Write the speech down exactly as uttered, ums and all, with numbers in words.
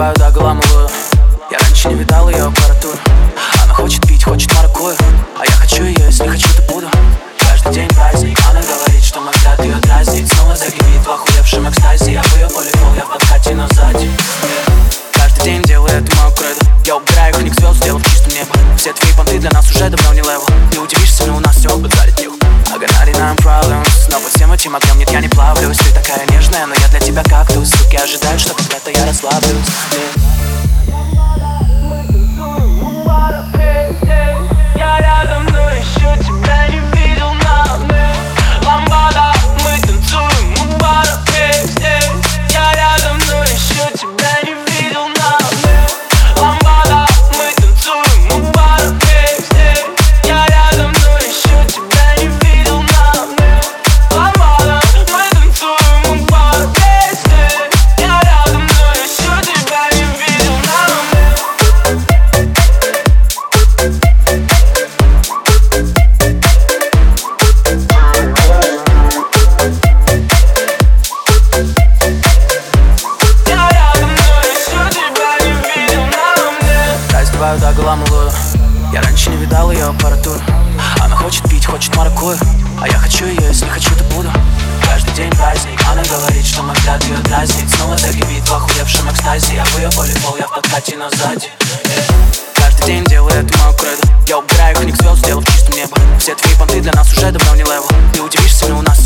Раздеваю до гола-малую. Я раньше не видал ее аппаратуру. Она хочет пить, хочет маракую, а я хочу ее, если хочу, то буду. Каждый день праздник. Она говорит, что мой взгляд ее дразнит. Снова загибит в охуевшем экстазе. Я в ее волейбол, я в подкате, но сзади. Каждый день делаю это мою кредо. Я убираю их звезд, сделав чистым небо. Все твои понты для нас уже давно не левел. Ты удивишься, но у нас все залетел. I got ninety-nine problems. Но под всем этим огнем нет, я не плавлюсь. Ты такая нежная, но я для тебя кактус. Суки ожидают, что когда-то я расслаблюсь. Я рядом, но еще тебя не видел на мне. Ламбада, мы танцуем у бара здесь. Я рядом, но еще тебя не видел на мне. Ламбада, мы танцуем у бара здесь. Я рядом, но еще тебя не видел на мне. Ламбада, мы танцуем у бара здесь. Я рядом, но еще тебя не видел на мне. Раздеваю до гола-малую. Я раньше не видал ее аппаратуру. Она хочет пить, хочет маракую, а я хочу ее, если хочу, то буду. Каждый день праздник. Она говорит, что мой взгляд ее дразнит. Снова загибит в охуевшем экстазе. Я в ее волейбол, я в подкате, но сзади. Каждый день делаю это мою кредо. Я убираю их звезд, сделав чистым небо. Все твои понты для нас уже давно не левел. Ты удивишься, но у нас